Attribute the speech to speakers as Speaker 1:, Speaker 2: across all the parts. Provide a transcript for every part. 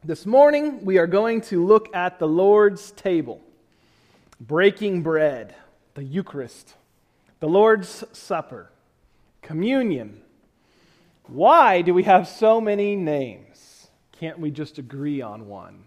Speaker 1: This morning, we are going to look at the Lord's table, breaking bread, the Eucharist, the Lord's Supper, communion. Why do we have so many names? Can't we just agree on one?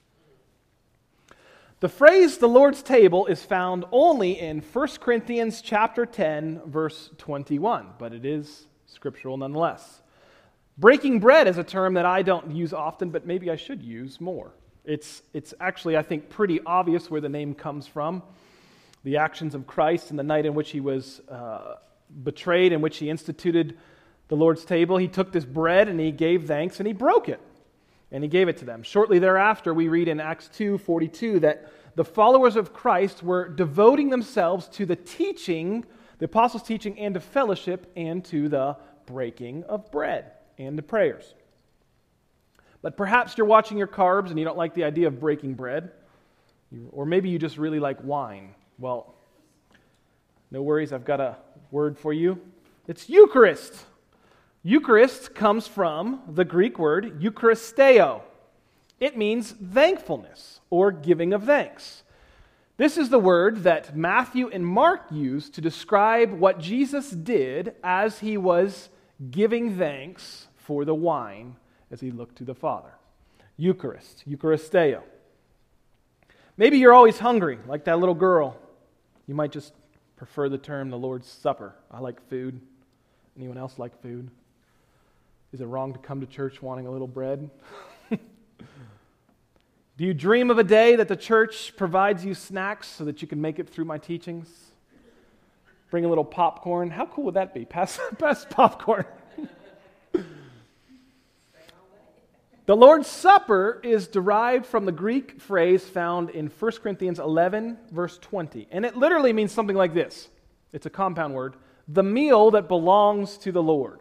Speaker 1: The phrase the Lord's table is found only in 1 Corinthians chapter 10, verse 21, but it is scriptural nonetheless. Breaking bread is a term that I don't use often, but maybe I should use more. It's actually, I think, pretty obvious where the name comes from. The actions of Christ and the night in which he was betrayed, in which he instituted the Lord's table. He took this bread and he gave thanks and he broke it. And he gave it to them. Shortly thereafter, we read in Acts 2:42 that the followers of Christ were devoting themselves to the teaching, the apostles' teaching, and to fellowship, and to the breaking of bread, and to prayers. But perhaps you're watching your carbs and you don't like the idea of breaking bread. Or maybe you just really like wine. Well, no worries, I've got a word for you. It's Eucharist. Eucharist comes from the Greek word Eucharisteo. It means thankfulness or giving of thanks. This is the word that Matthew and Mark use to describe what Jesus did as he was giving thanks for the wine as he looked to the Father. Eucharist, Eucharisteo. Maybe you're always hungry, like that little girl. You might just prefer the term the Lord's Supper. I like food. Anyone else like food? Is it wrong to come to church wanting a little bread? Do you dream of a day that the church provides you snacks so that you can make it through my teachings? Bring a little popcorn. How cool would that be? Pass popcorn. The Lord's Supper is derived from the Greek phrase found in 1 Corinthians 11, verse 20. And it literally means something like this. It's a compound word. The meal that belongs to the Lord.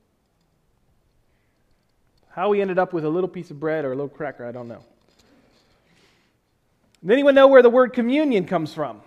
Speaker 1: How we ended up with a little piece of bread or a little cracker, I don't know. Does anyone know where the word communion comes from?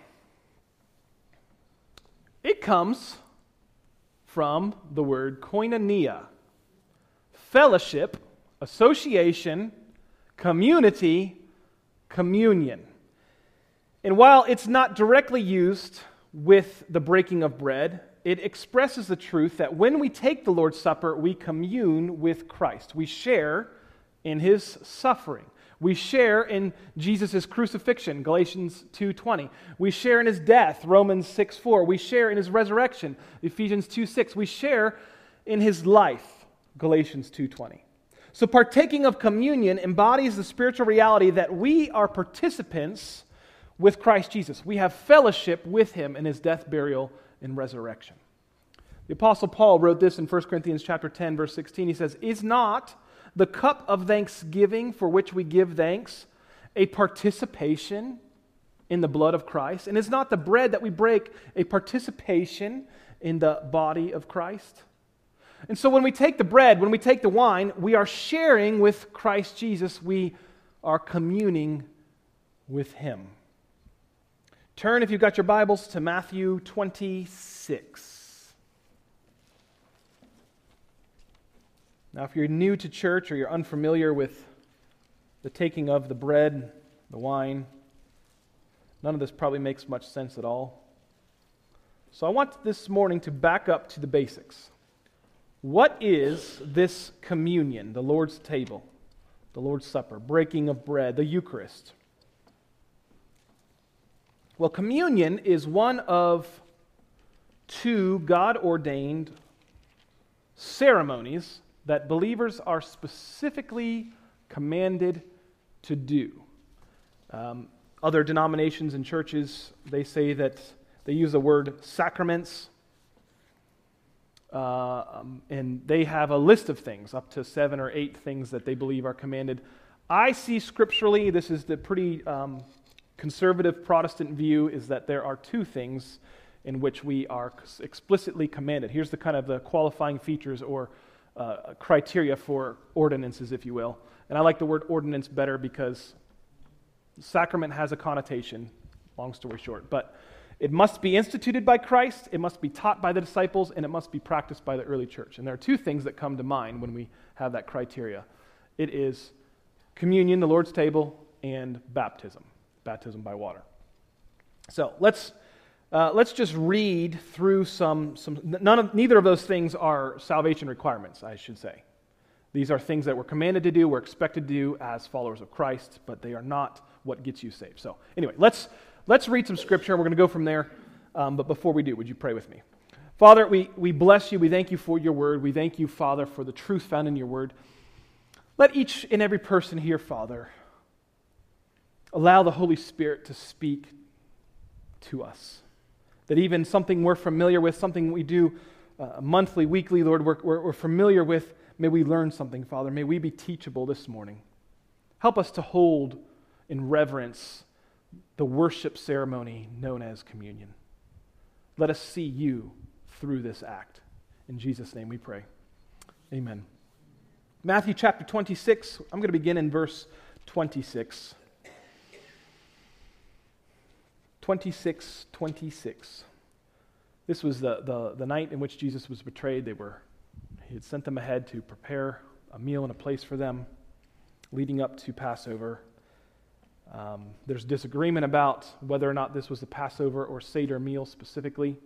Speaker 1: It comes from the word koinonia. Fellowship, association, community, communion. And while it's not directly used with the breaking of bread, it expresses the truth that when we take the Lord's Supper, we commune with Christ. We share in his suffering. We share in Jesus' crucifixion, Galatians 2:20. We share in his death, Romans 6:4. We share in his resurrection, Ephesians 2:6. We share in his life, Galatians 2:20. So partaking of communion embodies the spiritual reality that we are participants with Christ Jesus. We have fellowship with him in his death, burial, and resurrection. The Apostle Paul wrote this in 1 Corinthians chapter 10, verse 16. He says, "Is not the cup of thanksgiving for which we give thanks a participation in the blood of Christ? And is not the bread that we break a participation in the body of Christ?" And so when we take the bread, when we take the wine, we are sharing with Christ Jesus. We are communing with him. Turn, if you've got your Bibles, to Matthew 26. Now, if you're new to church or you're unfamiliar with the taking of the bread, the wine, none of this probably makes much sense at all. So I want this morning to back up to the basics. What is this communion, the Lord's table, the Lord's Supper, breaking of bread, the Eucharist? Well, communion is one of two God-ordained ceremonies that believers are specifically commanded to do. Other denominations and churches, they say that they use the word sacraments, and they have a list of things, up to 7 or 8 things that they believe are commanded. I see scripturally, this is the pretty conservative Protestant view, is that there are 2 things in which we are explicitly commanded. Here's the kind of the qualifying features or criteria for ordinances, if you will. And I like the word ordinance better because sacrament has a connotation, long story short. But it must be instituted by Christ, it must be taught by the disciples, and it must be practiced by the early church. And there are 2 things that come to mind when we have that criteria. It is communion, the Lord's table, and baptism by water. So let's just read through neither of those things are salvation requirements, I should say. These are things that we're commanded to do, we're expected to do as followers of Christ, but they are not what gets you saved. So anyway, let's read some scripture. We're going to go from there. But before we do, would you pray with me? Father, we bless you. We thank you for your word. We thank you, Father, for the truth found in your word. Let each and every person here, Father, allow the Holy Spirit to speak to us. That even something we're familiar with, something we do monthly, weekly, Lord, we're familiar with, may we learn something, Father. May we be teachable this morning. Help us to hold in reverence the worship ceremony known as communion. Let us see you through this act. In Jesus' name we pray. Amen. Matthew chapter 26, I'm going to begin in verse 26. 26. This was the night in which Jesus was betrayed. He had sent them ahead to prepare a meal and a place for them leading up to Passover. There's disagreement about whether or not this was the Passover or Seder meal specifically.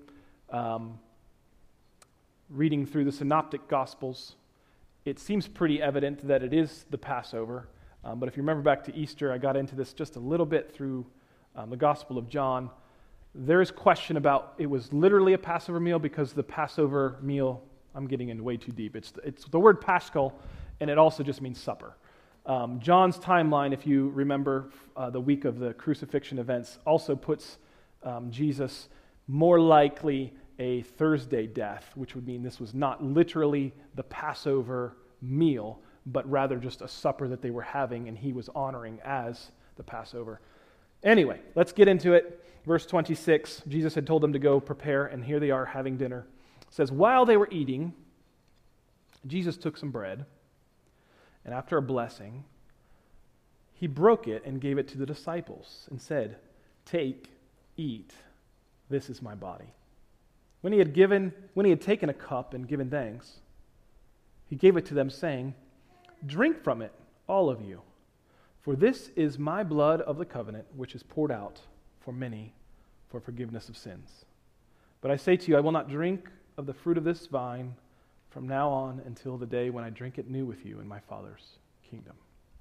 Speaker 1: Reading through the Synoptic Gospels, it seems pretty evident that it is the Passover. But if you remember back to Easter, I got into this just a little bit through the Gospel of John. There is question about it was literally a Passover meal because the Passover meal, I'm getting into way too deep. It's the word Paschal, and it also just means supper. John's timeline, if you remember the week of the crucifixion events, also puts Jesus more likely a Thursday death, which would mean this was not literally the Passover meal, but rather just a supper that they were having and he was honoring as the Passover. Anyway, let's get into it. Verse 26, Jesus had told them to go prepare, and here they are having dinner. It says, while they were eating, Jesus took some bread, and after a blessing, he broke it and gave it to the disciples and said, take, eat, this is my body. When he had taken a cup and given thanks, he gave it to them, saying, drink from it, all of you, for this is my blood of the covenant, which is poured out for many for forgiveness of sins. But I say to you, I will not drink of the fruit of this vine from now on until the day when I drink it new with you in my Father's kingdom.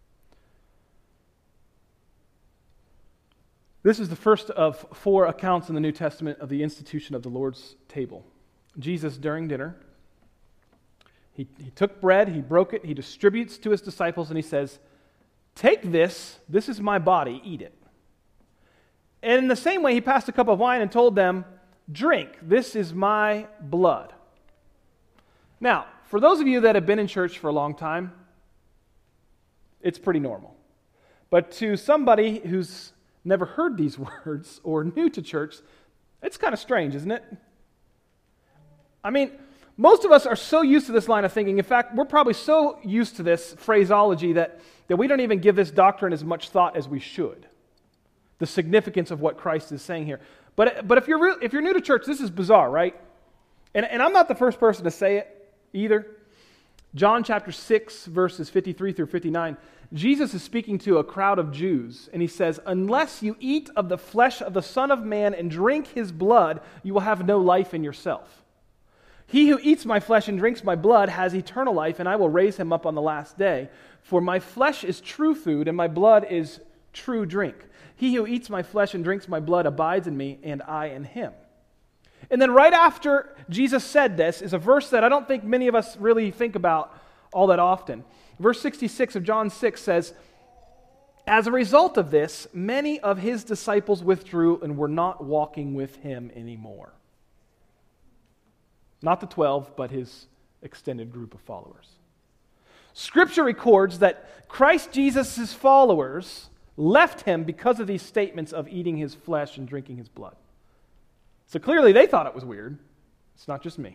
Speaker 1: This is the first of 4 accounts in the New Testament of the institution of the Lord's table. Jesus, during dinner, he took bread, he broke it, he distributes to his disciples, and he says, take this is my body, eat it. And in the same way, he passed a cup of wine and told them, drink, this is my blood. Now, for those of you that have been in church for a long time, it's pretty normal. But to somebody who's never heard these words or new to church, it's kind of strange, isn't it? I mean, most of us are so used to this line of thinking. In fact, we're probably so used to this phraseology that we don't even give this doctrine as much thought as we should. The significance of what Christ is saying here. But if you're new to church, this is bizarre, right? And I'm not the first person to say it either. John chapter 6, verses 53 through 59, Jesus is speaking to a crowd of Jews, and he says, unless you eat of the flesh of the Son of Man and drink his blood, you will have no life in yourself. He who eats my flesh and drinks my blood has eternal life, and I will raise him up on the last day. For my flesh is true food, and my blood is true drink. He who eats my flesh and drinks my blood abides in me, and I in him. And then right after Jesus said this is a verse that I don't think many of us really think about all that often. Verse 66 of John 6 says, as a result of this, many of his disciples withdrew and were not walking with him anymore. Not the 12, but his extended group of followers. Scripture records that Christ Jesus' followers left him because of these statements of eating his flesh and drinking his blood. So clearly they thought it was weird. It's not just me.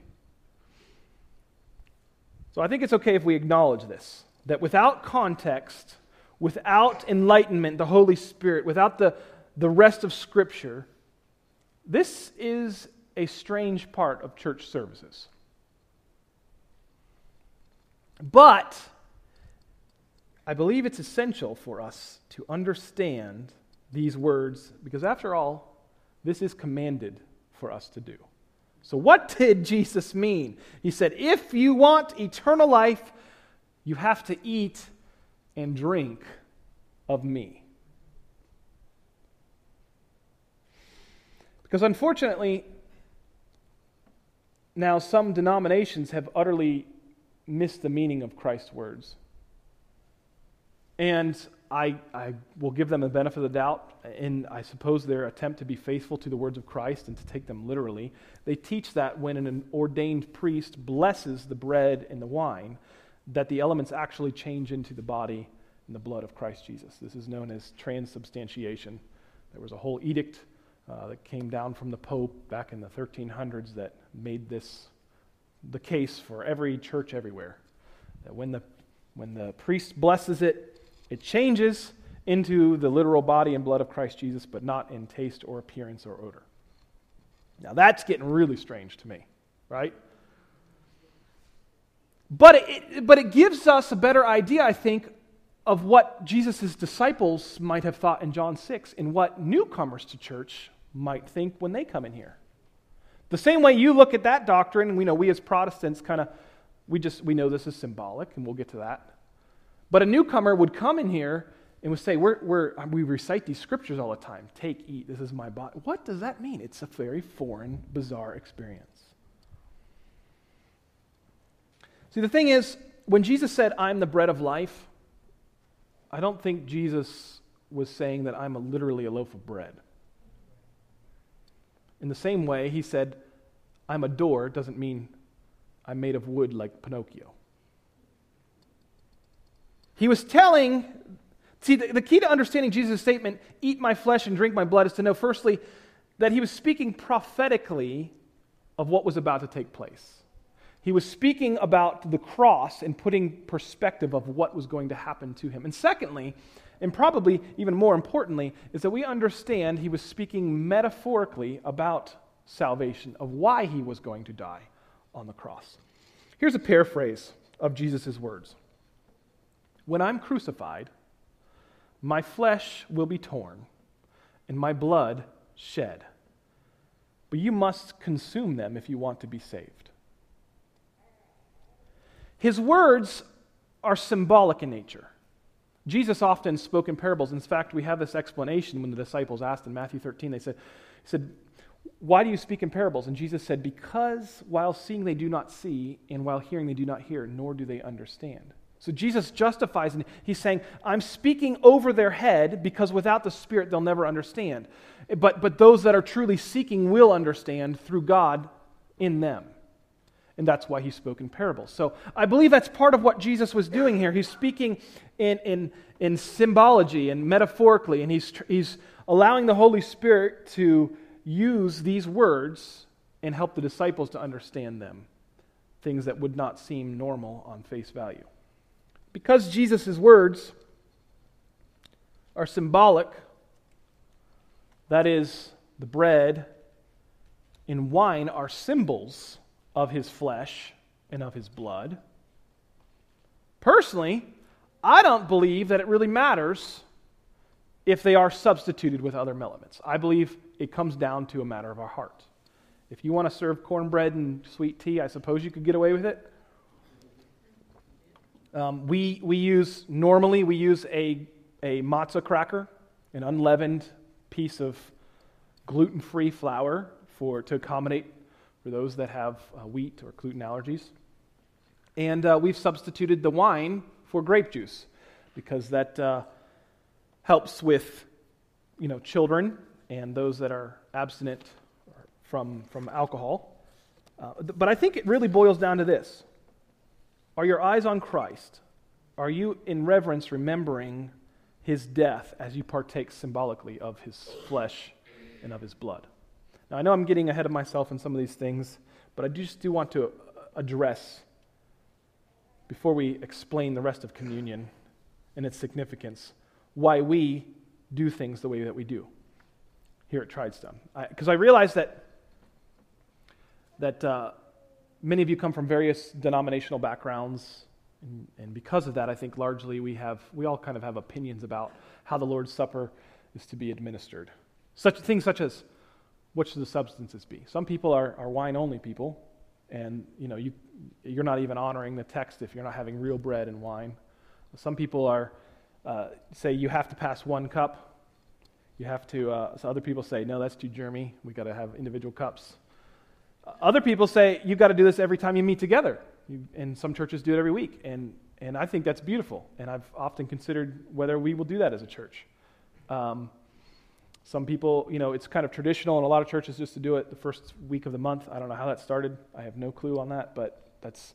Speaker 1: So I think it's okay if we acknowledge this, that without context, without enlightenment, the Holy Spirit, without the rest of Scripture, this is a strange part of church services. But I believe it's essential for us to understand these words because, after all, this is commanded for us to do. So what did Jesus mean? He said, if you want eternal life, you have to eat and drink of me. Because unfortunately, now some denominations have utterly missed the meaning of Christ's words. And I will give them the benefit of the doubt in, I suppose, their attempt to be faithful to the words of Christ and to take them literally. They teach that when an ordained priest blesses the bread and the wine, that the elements actually change into the body and the blood of Christ Jesus. This is known as transubstantiation. There was a whole edict that came down from the Pope back in the 1300s that made this the case for every church everywhere. That when the priest blesses it, it changes into the literal body and blood of Christ Jesus, but not in taste or appearance or odor. Now that's getting really strange to me, right? But it gives us a better idea, I think, of what Jesus' disciples might have thought in John 6 and what newcomers to church might think when they come in here. The same way you look at that doctrine, and we as Protestants we know this is symbolic, and we'll get to that. But a newcomer would come in here and would say, we recite these scriptures all the time. Take, eat, this is my body. What does that mean? It's a very foreign, bizarre experience. See, the thing is, when Jesus said, I'm the bread of life, I don't think Jesus was saying that I'm literally a loaf of bread. In the same way, he said, I'm a door, doesn't mean I'm made of wood like Pinocchio. He was telling, the key to understanding Jesus' statement, eat my flesh and drink my blood, is to know, firstly, that he was speaking prophetically of what was about to take place. He was speaking about the cross and putting perspective of what was going to happen to him. And secondly, and probably even more importantly, is that we understand he was speaking metaphorically about salvation, of why he was going to die on the cross. Here's a paraphrase of Jesus' words. When I'm crucified, my flesh will be torn and my blood shed. But you must consume them if you want to be saved. His words are symbolic in nature. Jesus often spoke in parables. In fact, we have this explanation when the disciples asked in Matthew 13. He said, why do you speak in parables? And Jesus said, because while seeing they do not see, and while hearing they do not hear, nor do they understand. So Jesus justifies, and he's saying, I'm speaking over their head because without the Spirit they'll never understand. But those that are truly seeking will understand through God in them. And that's why he spoke in parables. So I believe that's part of what Jesus was doing here. He's speaking in symbology and metaphorically, and he's allowing the Holy Spirit to use these words and help the disciples to understand them, things that would not seem normal on face value. Because Jesus' words are symbolic, that is, the bread and wine are symbols of his flesh and of his blood. Personally, I don't believe that it really matters if they are substituted with other elements. I believe it comes down to a matter of our heart. If you want to serve cornbread and sweet tea, I suppose you could get away with it. We use a matzah cracker, an unleavened piece of gluten-free flour to accommodate for those that have wheat or gluten allergies. And we've substituted the wine for grape juice because that helps with children and those that are abstinent from alcohol. But I think it really boils down to this. Are your eyes on Christ? Are you in reverence remembering his death as you partake symbolically of his flesh and of his blood? Now, I know I'm getting ahead of myself in some of these things, but I just do want to address, before we explain the rest of communion and its significance, why we do things the way that we do here at Tridestone. Because I realize that many of you come from various denominational backgrounds, And because of that, I think largely we all kind of have opinions about how the Lord's Supper is to be administered. Things such as, what should the substances be? Some people are wine-only people, and you're not even honoring the text if you're not having real bread and wine. Some people say you have to pass one cup. You have to. So other people say, no, that's too germy. We got to have individual cups. Other people say you got to do this every time you meet together. And some churches do it every week, and I think that's beautiful. And I've often considered whether we will do that as a church. Some people, it's kind of traditional in a lot of churches just to do it the first week of the month. I don't know how that started. I have no clue on that, but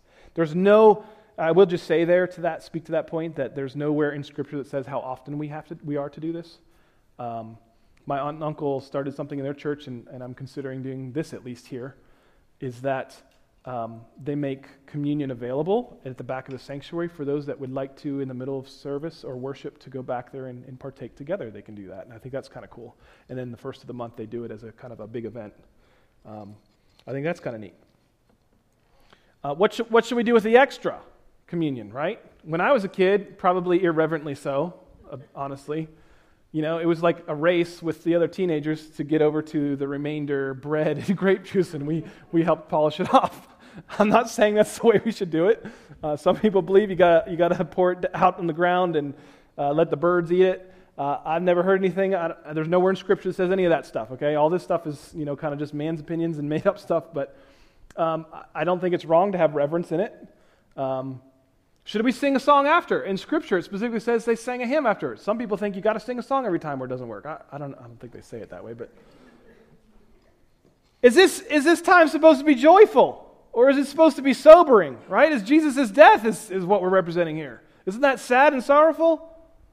Speaker 1: I will just say speak to that point, that there's nowhere in Scripture that says how often we are to do this. My aunt and uncle started something in their church, and I'm considering doing this at least here, is that they make communion available at the back of the sanctuary for those that would like to, in the middle of service or worship, to go back there and partake together. They can do that, and I think that's kind of cool. And then the first of the month, they do it as a kind of a big event. I think that's kind of neat. What should we do with the extra communion, right? When I was a kid, probably irreverently so, honestly. It was like a race with the other teenagers to get over to the remainder bread and grape juice, and we helped polish it off. I'm not saying that's the way we should do it. Some people believe you got to pour it out on the ground and let the birds eat it. I've never heard anything. There's nowhere in Scripture that says any of that stuff. Okay, all this stuff is kind of just man's opinions and made up stuff. But I don't think it's wrong to have reverence in it. Should we sing a song after? In Scripture, it specifically says they sang a hymn after. Some people think you got to sing a song every time or it doesn't work. I don't think they say it that way. But is this time supposed to be joyful? Or is it supposed to be sobering, right? Is Jesus' death is what we're representing here. Isn't that sad and sorrowful?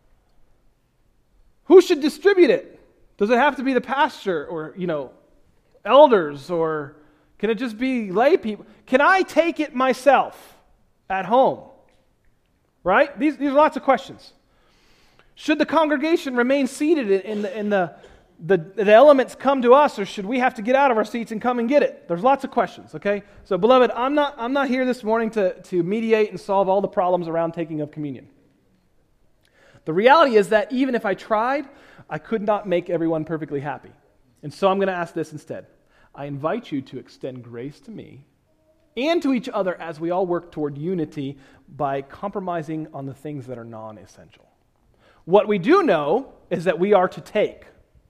Speaker 1: Who should distribute it? Does it have to be the pastor or, elders, or can it just be lay people? Can I take it myself at home? Right? These are lots of questions. Should the congregation remain seated in the elements come to us, or should we have to get out of our seats and come and get it? There's lots of questions, okay? So, beloved, I'm not here this morning to mediate and solve all the problems around taking of communion. The reality is that even if I tried, I could not make everyone perfectly happy. And so I'm going to ask this instead. I invite you to extend grace to me and to each other as we all work toward unity by compromising on the things that are non-essential. What we do know is that we are to take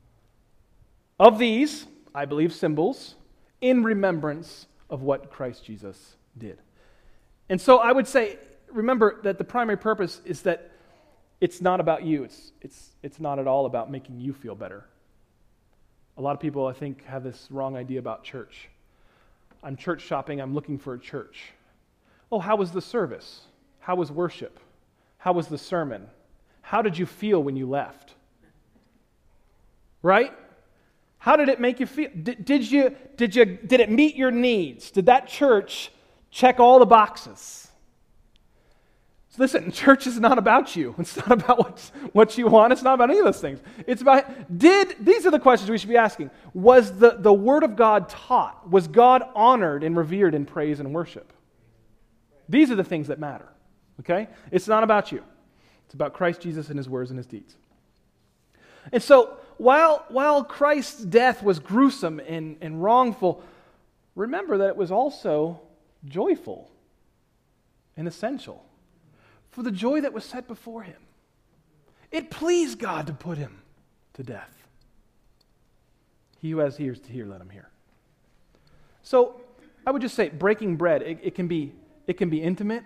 Speaker 1: of these, I believe, symbols in remembrance of what Christ Jesus did. And so I would say, remember that the primary purpose is that it's not about you. It's not at all about making you feel better. A lot of people, I think, have this wrong idea about church. I'm church shopping. I'm looking for a church. Oh, how was the service? How was worship? How was the sermon? How did you feel when you left? Right? How did it make you feel? Did it meet your needs? Did that church check all the boxes? So listen, church is not about you. It's not about what you want. It's not about any of those things. It's about, these are the questions we should be asking. Was the Word of God taught? Was God honored and revered in praise and worship? These are the things that matter. Okay? It's not about you. It's about Christ Jesus and His words and His deeds. And so, while Christ's death was gruesome and wrongful, remember that it was also joyful and essential. For the joy that was set before Him. It pleased God to put Him to death. He who has ears to hear, let him hear. So, I would just say, breaking bread, it can be intimate.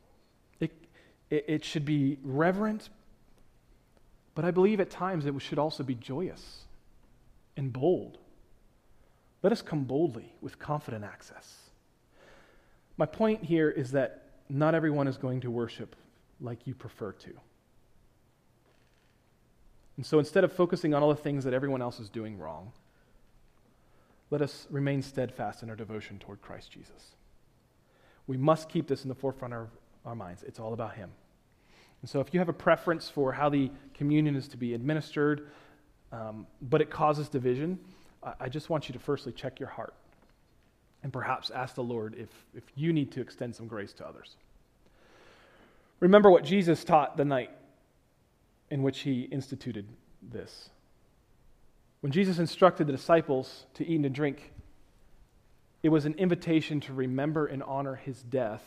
Speaker 1: It should be reverent. But I believe at times it should also be joyous and bold. Let us come boldly with confident access. My point here is that not everyone is going to worship like you prefer to. And so instead of focusing on all the things that everyone else is doing wrong, let us remain steadfast in our devotion toward Christ Jesus. We must keep this in the forefront of our minds. It's all about Him. And so if you have a preference for how the communion is to be administered, but it causes division, I just want you to firstly check your heart and perhaps ask the Lord if you need to extend some grace to others. Remember what Jesus taught the night in which he instituted this. When Jesus instructed the disciples to eat and drink, it was an invitation to remember and honor his death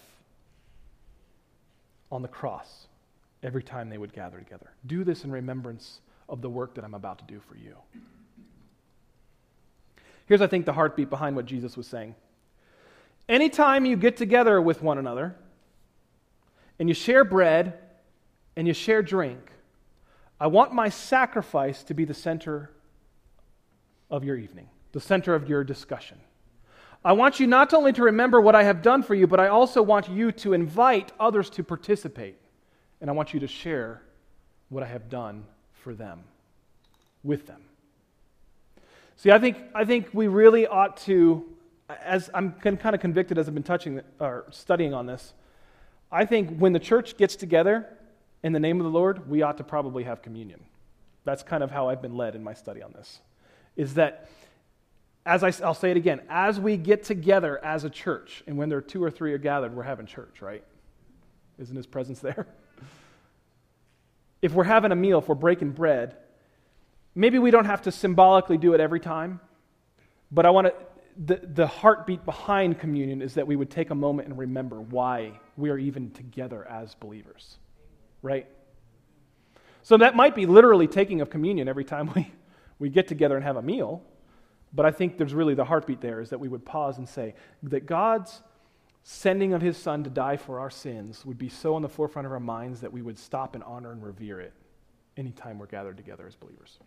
Speaker 1: on the cross every time they would gather together. Do this in remembrance of the work that I'm about to do for you. Here's, I think, the heartbeat behind what Jesus was saying. Anytime you get together with one another and you share bread and you share drink, I want my sacrifice to be the center of your evening, the center of your discussion. I want you not only to remember what I have done for you, but I also want you to invite others to participate. And I want you to share what I have done for them, with them. See, I think we really ought to, as I'm kind of convicted as I've been studying on this, I think when the church gets together in the name of the Lord, we ought to probably have communion. That's kind of how I've been led in my study on this. Is that, I'll say it again, as we get together as a church, and when there are 2 or 3 are gathered, we're having church, right? Isn't his presence there? If we're having a meal, if we're breaking bread, maybe we don't have to symbolically do it every time, but I want to, the heartbeat behind communion is that we would take a moment and remember why we are even together as believers, right? So that might be literally taking of communion every time we get together and have a meal, but I think there's really the heartbeat there is that we would pause and say that God's sending of his Son to die for our sins would be so on the forefront of our minds that we would stop and honor and revere it anytime we're gathered together as believers.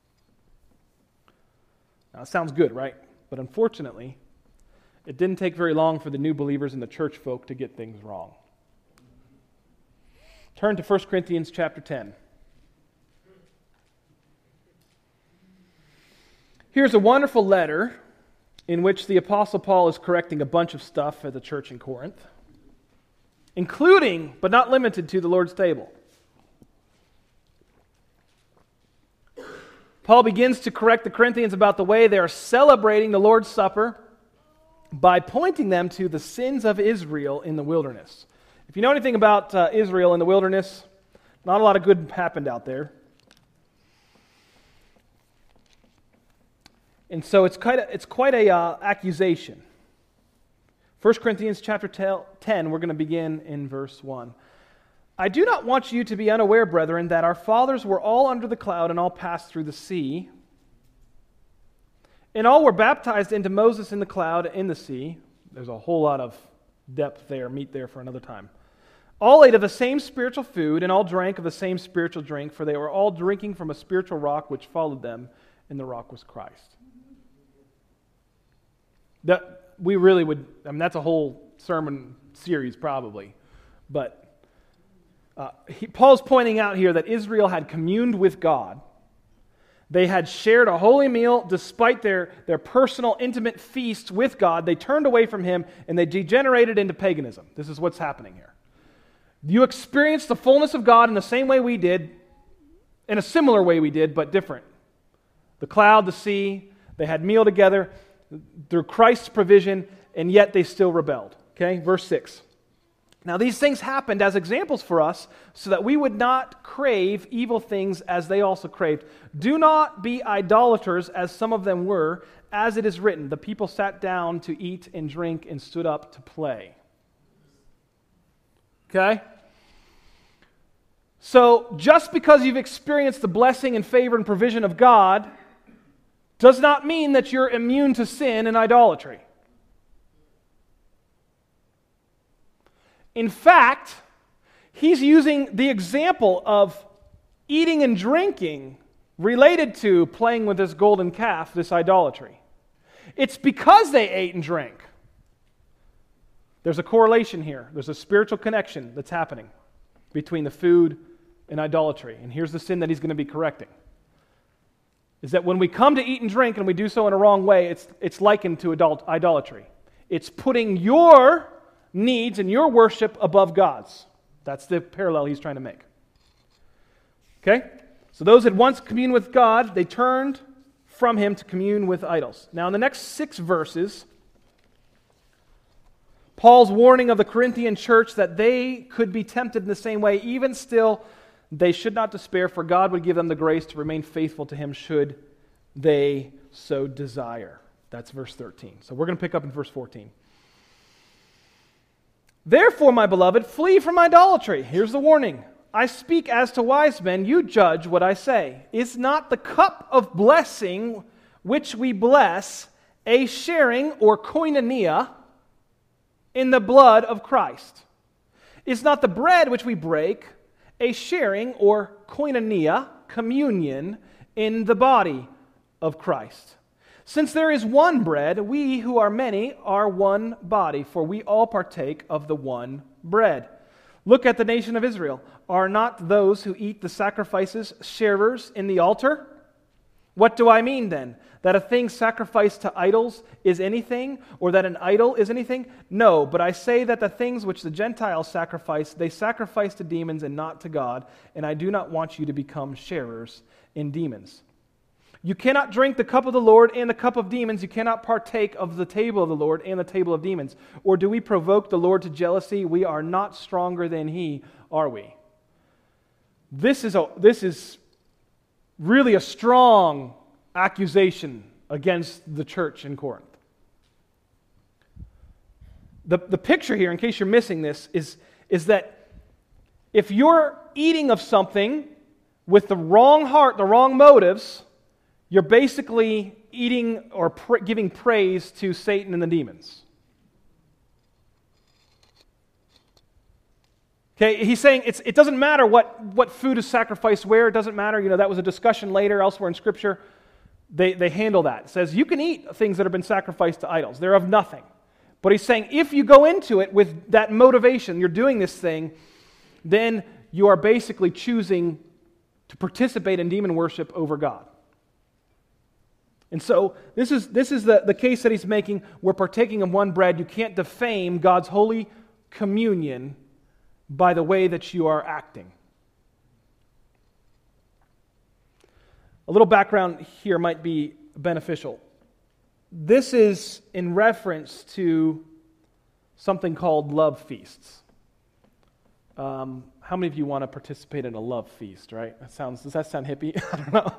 Speaker 1: Now, it sounds good, right? But unfortunately, it didn't take very long for the new believers and the church folk to get things wrong. Turn to 1 Corinthians chapter 10. Here's a wonderful letter in which the Apostle Paul is correcting a bunch of stuff at the church in Corinth, including, but not limited to, the Lord's table. Paul begins to correct the Corinthians about the way they are celebrating the Lord's Supper by pointing them to the sins of Israel in the wilderness. If you know anything about Israel in the wilderness, not a lot of good happened out there. And so it's quite a accusation. 1 Corinthians chapter 10, we're going to begin in verse 1. I do not want you to be unaware, brethren, that our fathers were all under the cloud and all passed through the sea. And all were baptized into Moses in the cloud and in the sea. There's a whole lot of depth there, meat there for another time. All ate of the same spiritual food and all drank of the same spiritual drink, for they were all drinking from a spiritual rock which followed them, and the rock was Christ. We really would, that's a whole sermon series probably, but Paul's pointing out here that Israel had communed with God. They had shared a holy meal despite their personal, intimate feasts with God. They turned away from him and they degenerated into paganism. This is what's happening here. You experienced the fullness of God in the same way we did, in a similar way we did, but different. The cloud, the sea, they had meal together through Christ's provision, and yet they still rebelled. Okay, verse 6. Now these things happened as examples for us, so that we would not crave evil things as they also craved. Do not be idolaters, as some of them were, as it is written, the people sat down to eat and drink and stood up to play. Okay? So just because you've experienced the blessing and favor and provision of God does not mean that you're immune to sin and idolatry. In fact, he's using the example of eating and drinking related to playing with this golden calf, this idolatry. It's because they ate and drank. There's a correlation here. There's a spiritual connection that's happening between the food and idolatry. And here's the sin that he's going to be correcting. Is that when we come to eat and drink and we do so in a wrong way, it's likened to idolatry. It's putting your needs and your worship above God's. That's the parallel he's trying to make. Okay? So those that once communed with God, they turned from him to commune with idols. Now in the next 6 verses, Paul's warning of the Corinthian church that they could be tempted in the same way, even still, they should not despair, for God would give them the grace to remain faithful to Him should they so desire. That's verse 13. So we're going to pick up in verse 14. Therefore, my beloved, flee from idolatry. Here's the warning. I speak as to wise men, you judge what I say. Is not the cup of blessing which we bless a sharing or koinonia in the blood of Christ? Is not the bread which we break a sharing or koinonia, communion, in the body of Christ? Since there is one bread, we who are many are one body, for we all partake of the one bread. Look at the nation of Israel. Are not those who eat the sacrifices sharers in the altar? What do I mean then? That a thing sacrificed to idols is anything, or that an idol is anything? No, but I say that the things which the Gentiles sacrifice, they sacrifice to demons and not to God, and I do not want you to become sharers in demons. You cannot drink the cup of the Lord and the cup of demons. You cannot partake of the table of the Lord and the table of demons. Or do we provoke the Lord to jealousy? We are not stronger than He, are we? This is really a strong accusation against the church in Corinth. The picture here, in case you're missing this, is that if you're eating of something with the wrong heart, the wrong motives, you're basically eating or giving praise to Satan and the demons. Okay, he's saying it doesn't matter what food is sacrificed where. It doesn't matter. That was a discussion later elsewhere in Scripture. They handle that. It says you can eat things that have been sacrificed to idols. They're of nothing. But he's saying if you go into it with that motivation, you're doing this thing, then you are basically choosing to participate in demon worship over God. And so this is the case that he's making. We're partaking of one bread. You can't defame God's holy communion by the way that you are acting. A little background here might be beneficial. This is in reference to something called love feasts. How many of you want to participate in a love feast, right? Does that sound hippie? I don't know.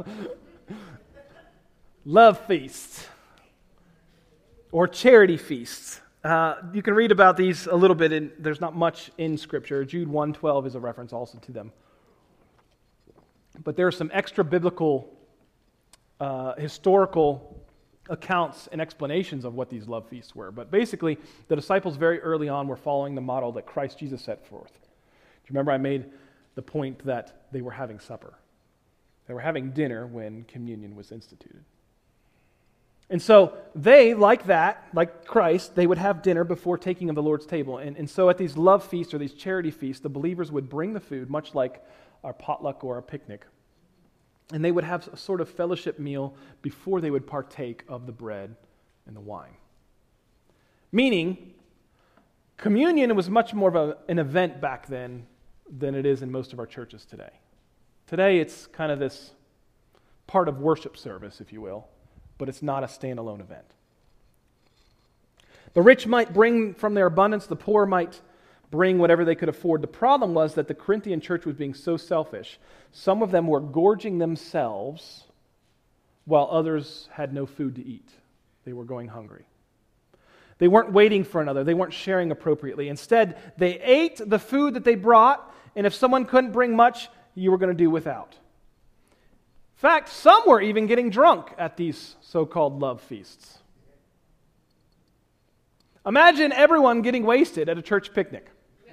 Speaker 1: Love feasts or charity feasts. You can read about these a little bit. There's not much in Scripture. Jude 1:12 is a reference also to them. But there are some extra biblical, historical accounts and explanations of what these love feasts were. But basically, the disciples very early on were following the model that Christ Jesus set forth. Do you remember I made the point that they were having supper? They were having dinner when communion was instituted. And so they, like Christ, they would have dinner before taking of the Lord's table. And so at these love feasts or these charity feasts, the believers would bring the food, much like our potluck or our picnic. And they would have a sort of fellowship meal before they would partake of the bread and the wine. Meaning, communion was much more of an event back then than it is in most of our churches today. Today it's kind of this part of worship service, if you will, but it's not a standalone event. The rich might bring from their abundance, the poor might bring whatever they could afford. The problem was that the Corinthian church was being so selfish. Some of them were gorging themselves while others had no food to eat. They were going hungry. They weren't waiting for another. They weren't sharing appropriately. Instead, they ate the food that they brought, and if someone couldn't bring much, you were going to do without. In fact, some were even getting drunk at these so-called love feasts. Imagine everyone getting wasted at a church picnic.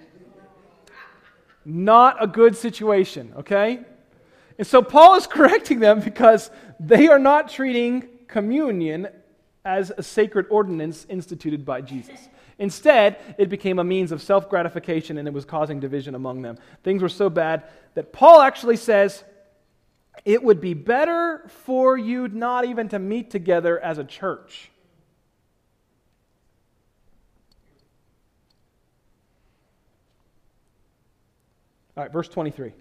Speaker 1: Not a good situation, okay? And so Paul is correcting them because they are not treating communion as a sacred ordinance instituted by Jesus. Instead, it became a means of self-gratification and it was causing division among them. Things were so bad that Paul actually says, it would be better for you not even to meet together as a church. All right, verse 23.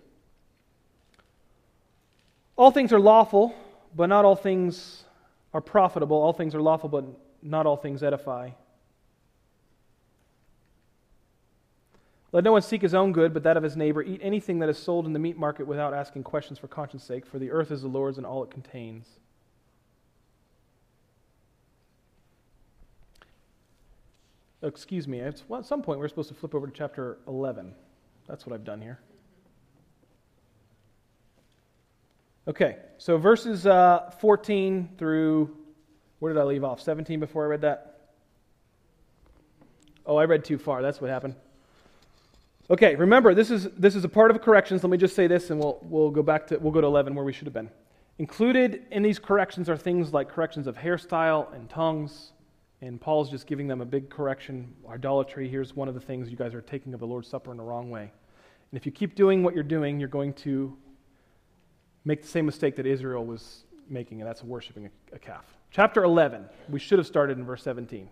Speaker 1: All things are lawful, but not all things are profitable. All things are lawful, but not all things edify. Let no one seek his own good, but that of his neighbor. Eat anything that is sold in the meat market without asking questions for conscience sake, for the earth is the Lord's and all it contains. Excuse me, at some point we're supposed to flip over to chapter 11. That's what I've done here. Okay, so verses 14 through, where did I leave off? 17 before I read that? Oh, I read too far. That's what happened. Okay, remember, this is a part of corrections. Let me just say this, and we'll go to 11 where we should have been. Included in these corrections are things like corrections of hairstyle and tongues, and Paul's just giving them a big correction. Idolatry, here's one of the things: you guys are taking of the Lord's Supper in the wrong way. And if you keep doing what you're doing, you're going to make the same mistake that Israel was making, and that's worshiping a calf. Chapter 11, we should have started in verse 17.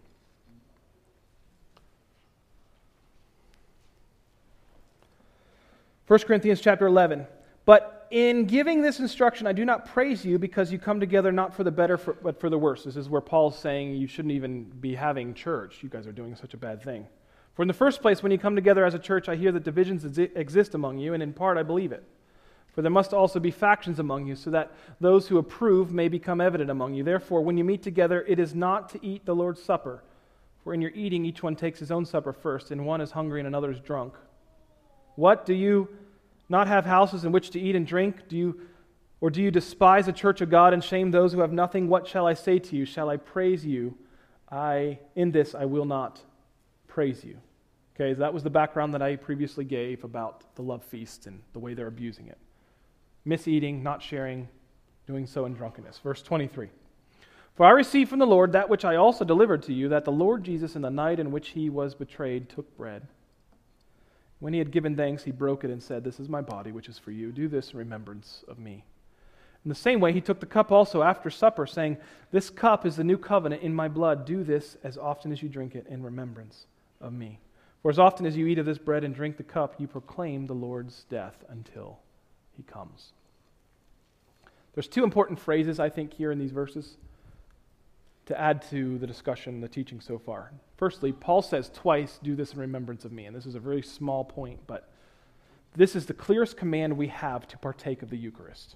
Speaker 1: 1 Corinthians chapter 11. But in giving this instruction, I do not praise you because you come together not for the better, but for the worse. This is where Paul's saying you shouldn't even be having church. You guys are doing such a bad thing. For in the first place, when you come together as a church, I hear that divisions exist among you, and in part I believe it. For there must also be factions among you, so that those who approve may become evident among you. Therefore, when you meet together, it is not to eat the Lord's Supper. For in your eating, each one takes his own supper first, and one is hungry and another is drunk. What, do you not have houses in which to eat and drink? Do you despise the church of God and shame those who have nothing? What shall I say to you? Shall I praise you? In this I will not praise you. Okay, so that was the background that I previously gave about the love feast and the way they're abusing it. Miseating, not sharing, doing so in drunkenness. Verse 23. For I received from the Lord that which I also delivered to you, that the Lord Jesus in the night in which he was betrayed took bread. When he had given thanks, he broke it and said, "This is my body, which is for you. Do this in remembrance of me." In the same way, he took the cup also after supper, saying, "This cup is the new covenant in my blood. Do this as often as you drink it in remembrance of me. For as often as you eat of this bread and drink the cup, you proclaim the Lord's death until he comes." There's two important phrases, I think, here in these verses to add to the discussion, the teaching so far. Firstly, Paul says twice, "Do this in remembrance of me." And this is a very small point, but this is the clearest command we have to partake of the Eucharist.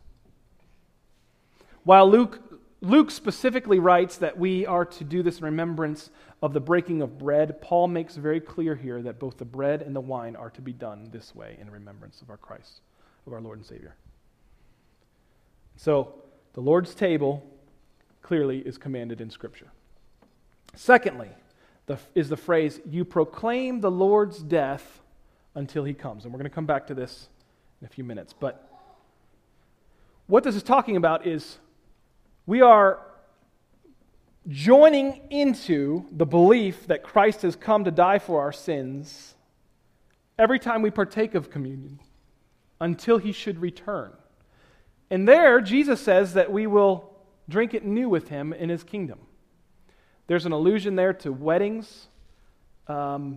Speaker 1: While Luke specifically writes that we are to do this in remembrance of the breaking of bread, Paul makes very clear here that both the bread and the wine are to be done this way in remembrance of our Christ, of our Lord and Savior. So, the Lord's table clearly is commanded in Scripture. Secondly, is the phrase, "You proclaim the Lord's death until he comes." And we're going to come back to this in a few minutes. But what this is talking about is we are joining into the belief that Christ has come to die for our sins every time we partake of communion until he should return. And there, Jesus says that we will drink it new with him in his kingdom. There's an allusion there to weddings. A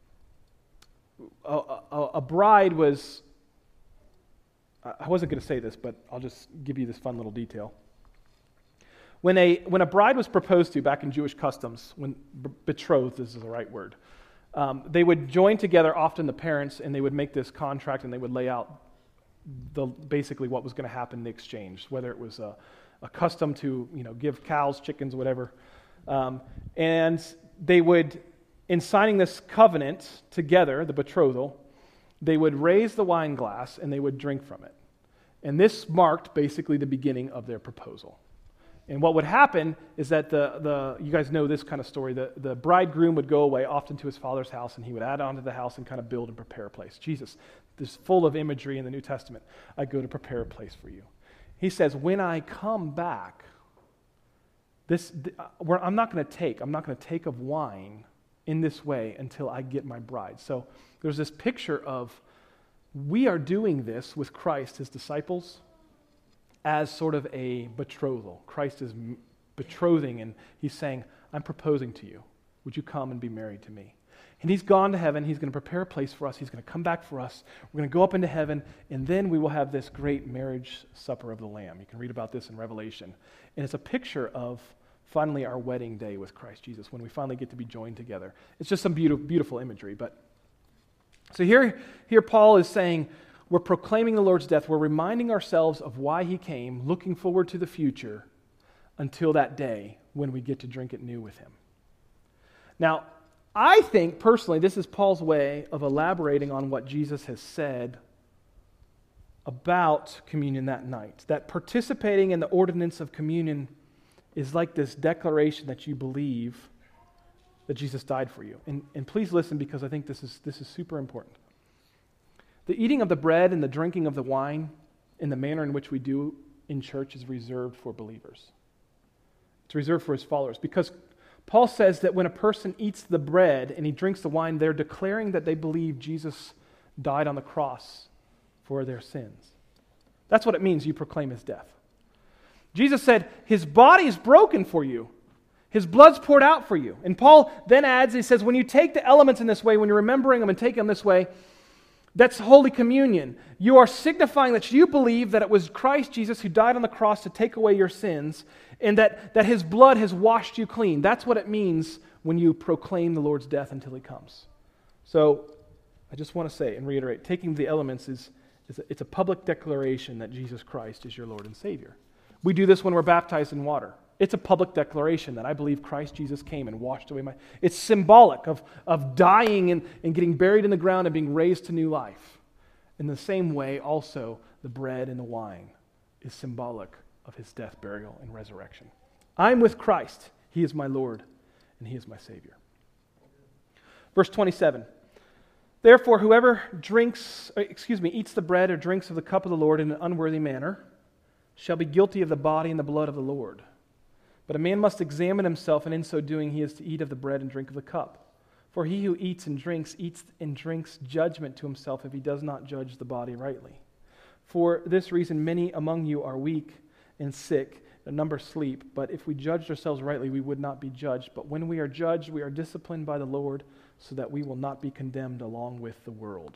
Speaker 1: bride was, I wasn't going to say this, but I'll just give you this fun little detail. When a bride was proposed to back in Jewish customs, when betrothed is the right word, they would join together, often the parents, and they would make this contract and they would lay out basically what was going to happen in the exchange, whether it was a custom to give cows, chickens, whatever. And they would, in signing this covenant together, the betrothal, they would raise the wine glass and they would drink from it. And this marked basically the beginning of their proposal. And what would happen is that you guys know this kind of story, the bridegroom would go away often to his father's house and he would add on to the house and kind of build and prepare a place. Jesus, this full of imagery in the New Testament, "I go to prepare a place for you." He says, "When I come back, I'm not going to take of wine in this way until I get my bride." So there's this picture of we are doing this with Christ, his disciples, as sort of a betrothal. Christ is betrothing and he's saying, "I'm proposing to you. Would you come and be married to me?" And he's gone to heaven. He's going to prepare a place for us. He's going to come back for us. We're going to go up into heaven, and then we will have this great marriage supper of the Lamb. You can read about this in Revelation. And it's a picture of finally our wedding day with Christ Jesus, when we finally get to be joined together. It's just some beautiful imagery. But So here Paul is saying, we're proclaiming the Lord's death. We're reminding ourselves of why he came, looking forward to the future until that day when we get to drink it new with him. Now, I think personally this is Paul's way of elaborating on what Jesus has said about communion that night. That participating in the ordinance of communion is like this declaration that you believe that Jesus died for you. And please listen, because I think this is super important. The eating of the bread and the drinking of the wine in the manner in which we do in church is reserved for believers. It's reserved for his followers, because Paul says that when a person eats the bread and he drinks the wine, they're declaring that they believe Jesus died on the cross for their sins. That's what it means you proclaim his death. Jesus said, his body is broken for you. His blood's poured out for you. And Paul then adds, he says, when you take the elements in this way, when you're remembering them and taking them this way, that's Holy Communion. You are signifying that you believe that it was Christ Jesus who died on the cross to take away your sins, and that his blood has washed you clean. That's what it means when you proclaim the Lord's death until he comes. So I just want to say and reiterate, taking the elements it's a public declaration that Jesus Christ is your Lord and Savior. We do this when we're baptized in water. It's a public declaration that I believe Christ Jesus came and washed away my... It's symbolic of dying and getting buried in the ground and being raised to new life. In the same way, also, the bread and the wine is symbolic of his death, burial, and resurrection. I'm with Christ. He is my Lord, and he is my Savior. Verse 27. Therefore, whoever eats the bread or drinks of the cup of the Lord in an unworthy manner shall be guilty of the body and the blood of the Lord. But a man must examine himself, and in so doing he is to eat of the bread and drink of the cup. For he who eats and drinks judgment to himself if he does not judge the body rightly. For this reason many among you are weak and sick, a number sleep. But if we judged ourselves rightly, we would not be judged. But when we are judged, we are disciplined by the Lord, so that we will not be condemned along with the world.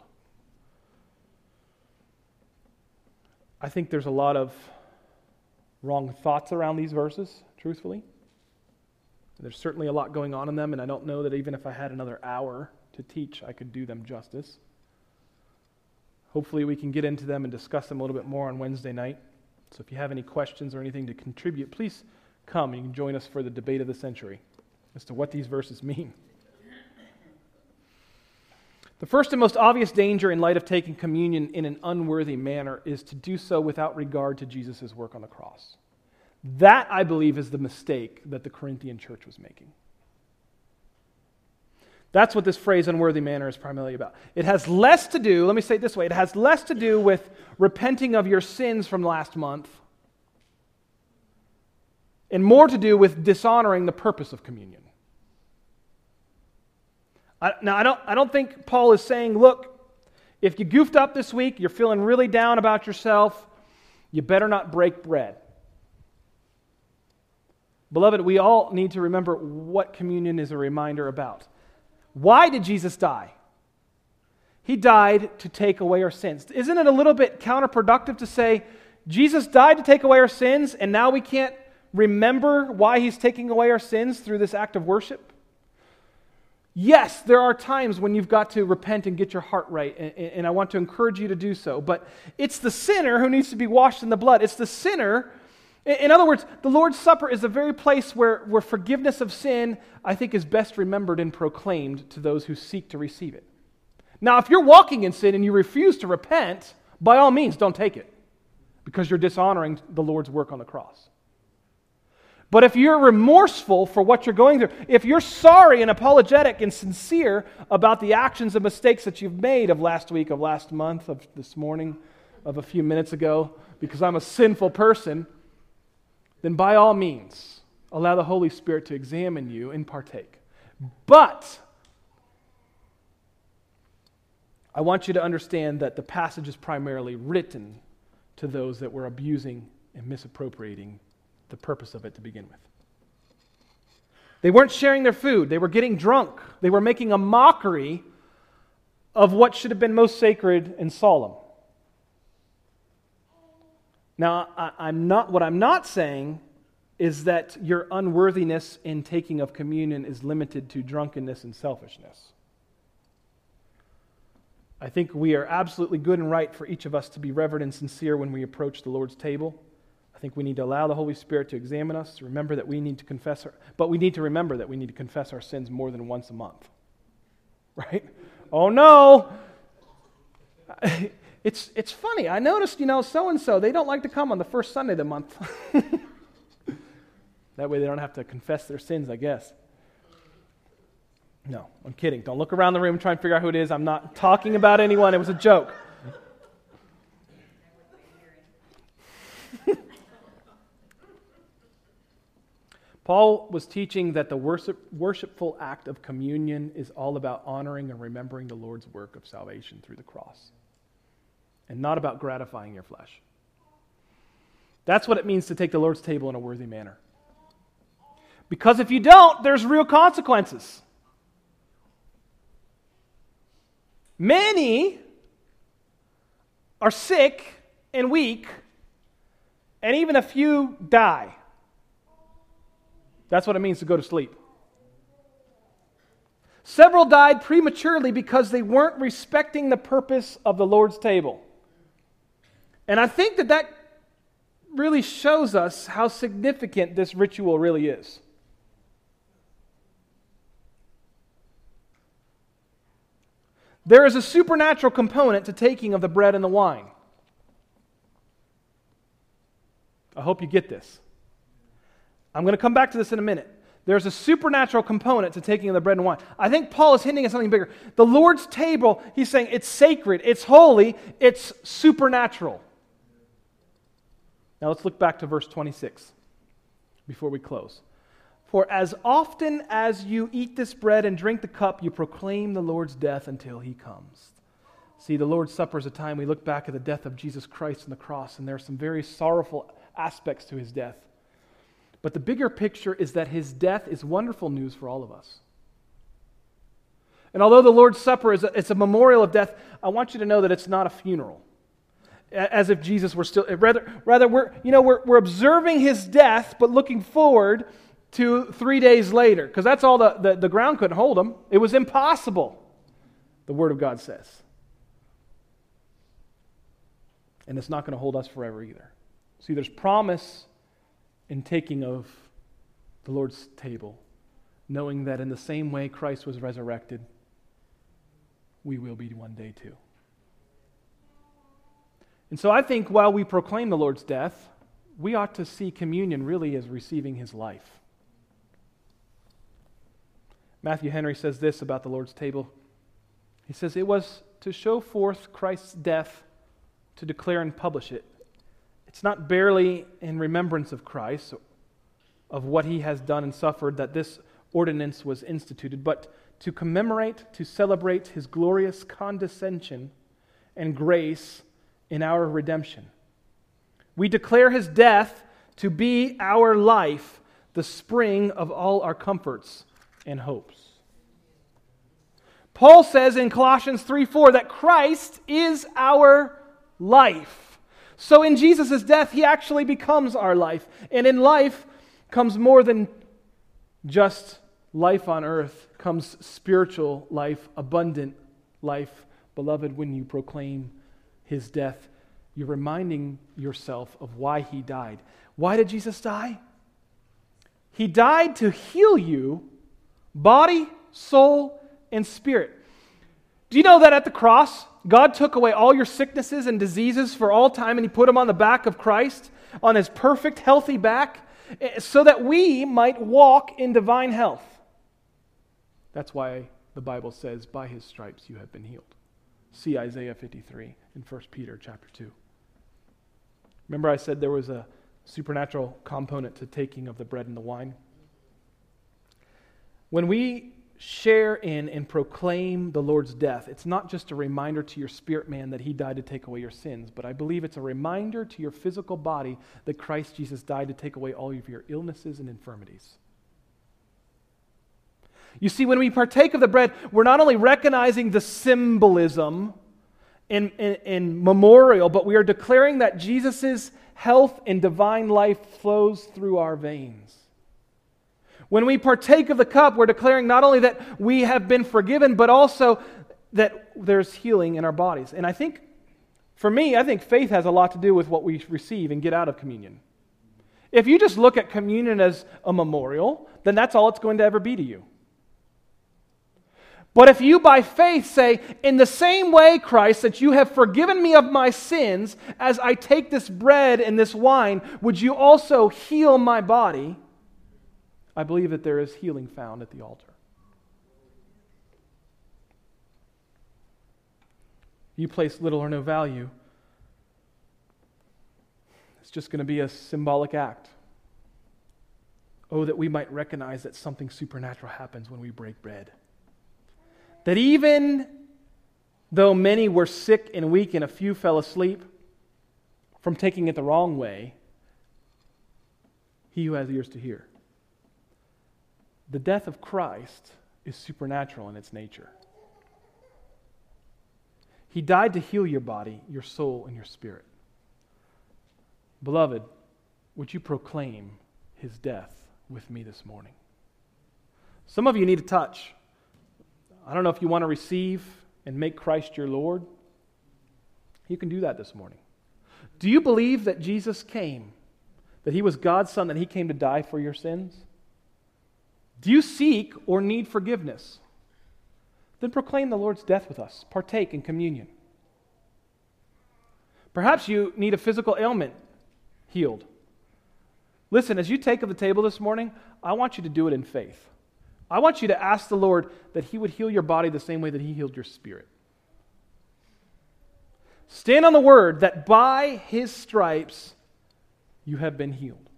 Speaker 1: I think there's a lot of wrong thoughts around these verses, truthfully. There's certainly a lot going on in them, and I don't know that even if I had another hour to teach, I could do them justice. Hopefully we can get into them and discuss them a little bit more on Wednesday night. So if you have any questions or anything to contribute, please come and you can join us for the debate of the century as to what these verses mean. The first and most obvious danger in light of taking communion in an unworthy manner is to do so without regard to Jesus' work on the cross. That, I believe, is the mistake that the Corinthian church was making. That's what this phrase unworthy manner is primarily about. It has less to do, let me say it this way, it has less to do with repenting of your sins from last month and more to do with dishonoring the purpose of communion. Now, I don't think Paul is saying, look, if you goofed up this week, you're feeling really down about yourself, you better not break bread. Beloved, we all need to remember what communion is a reminder about. Why did Jesus die? He died to take away our sins. Isn't it a little bit counterproductive to say, Jesus died to take away our sins, and now we can't remember why he's taking away our sins through this act of worship? Yes, there are times when you've got to repent and get your heart right, and I want to encourage you to do so. But it's the sinner who needs to be washed in the blood. It's the sinner. In other words, the Lord's Supper is the very place where forgiveness of sin, I think, is best remembered and proclaimed to those who seek to receive it. Now, if you're walking in sin and you refuse to repent, by all means, don't take it, because you're dishonoring the Lord's work on the cross. But if you're remorseful for what you're going through, if you're sorry and apologetic and sincere about the actions and mistakes that you've made of last week, of last month, of this morning, of a few minutes ago, because I'm a sinful person, then by all means, allow the Holy Spirit to examine you and partake. But I want you to understand that the passage is primarily written to those that were abusing and misappropriating the purpose of it to begin with. They weren't sharing their food. They were getting drunk. They were making a mockery of what should have been most sacred and solemn. Now, what I'm not saying is that your unworthiness in taking of communion is limited to drunkenness and selfishness. I think we are absolutely good and right for each of us to be reverent and sincere when we approach the Lord's table. I think we need to allow the Holy Spirit to examine us, to remember that we need to confess but we need to remember that we need to confess our sins more than once a month. Right? Oh no! It's funny. I noticed, so-and-so, they don't like to come on the first Sunday of the month. That way they don't have to confess their sins, I guess. No, I'm kidding. Don't look around the room and try and figure out who it is. I'm not talking about anyone. It was a joke. Paul was teaching that the worshipful act of communion is all about honoring and remembering the Lord's work of salvation through the cross, and not about gratifying your flesh. That's what it means to take the Lord's table in a worthy manner. Because if you don't, there's real consequences. Many are sick and weak, and even a few die. That's what it means to go to sleep. Several died prematurely because they weren't respecting the purpose of the Lord's table. And I think that really shows us how significant this ritual really is. There is a supernatural component to taking of the bread and the wine. I hope you get this. I'm going to come back to this in a minute. There's a supernatural component to taking of the bread and wine. I think Paul is hinting at something bigger. The Lord's table, he's saying it's sacred, it's holy, it's supernatural. Now let's look back to verse 26 before we close. For as often as you eat this bread and drink the cup, you proclaim the Lord's death until he comes. See, the Lord's Supper is a time we look back at the death of Jesus Christ on the cross, and there are some very sorrowful aspects to his death. But the bigger picture is that his death is wonderful news for all of us. And although the Lord's Supper it's a memorial of death, I want you to know that it's not a funeral. As if Jesus were still... Rather we're observing his death, but looking forward to 3 days later. Because that's all the ground couldn't hold him. It was impossible, the Word of God says. And it's not going to hold us forever either. See, there's promise in taking of the Lord's table, knowing that in the same way Christ was resurrected, we will be one day too. And so I think while we proclaim the Lord's death, we ought to see communion really as receiving his life. Matthew Henry says this about the Lord's table. He says, it was to show forth Christ's death, to declare and publish it. It's not barely in remembrance of Christ, of what he has done and suffered, that this ordinance was instituted, but to commemorate, to celebrate his glorious condescension and grace in our redemption. We declare his death to be our life, the spring of all our comforts and hopes. Paul says in Colossians 3:4 that Christ is our life. So in Jesus' death, he actually becomes our life. And in life comes more than just life on earth, comes spiritual life, abundant life. Beloved, when you proclaim his death, you're reminding yourself of why he died. Why did Jesus die? He died to heal you, body, soul, and spirit. Do you know that at the cross, God took away all your sicknesses and diseases for all time, and he put them on the back of Christ, on his perfect, healthy back, so that we might walk in divine health. That's why the Bible says, by his stripes you have been healed. See Isaiah 53 in 1 Peter chapter 2. Remember I said there was a supernatural component to taking of the bread and the wine? When we share in and proclaim the Lord's death, it's not just a reminder to your spirit man that he died to take away your sins, but I believe it's a reminder to your physical body that Christ Jesus died to take away all of your illnesses and infirmities. You see, when we partake of the bread, we're not only recognizing the symbolism in memorial, but we are declaring that Jesus' health and divine life flows through our veins. When we partake of the cup, we're declaring not only that we have been forgiven, but also that there's healing in our bodies. And I think, for me, I think faith has a lot to do with what we receive and get out of communion. If you just look at communion as a memorial, then that's all it's going to ever be to you. But if you by faith say, in the same way, Christ, that you have forgiven me of my sins, as I take this bread and this wine, would you also heal my body? I believe that there is healing found at the altar. You place little or no value. It's just going to be a symbolic act. Oh, that we might recognize that something supernatural happens when we break bread. That even though many were sick and weak and a few fell asleep from taking it the wrong way, he who has ears to hear. The death of Christ is supernatural in its nature. He died to heal your body, your soul, and your spirit. Beloved, would you proclaim his death with me this morning? Some of you need a touch. I don't know if you want to receive and make Christ your Lord. You can do that this morning. Do you believe that Jesus came, that he was God's Son, that he came to die for your sins? Do you seek or need forgiveness? Then proclaim the Lord's death with us. Partake in communion. Perhaps you need a physical ailment healed. Listen, as you take of the table this morning, I want you to do it in faith. I want you to ask the Lord that he would heal your body the same way that he healed your spirit. Stand on the word that by his stripes you have been healed.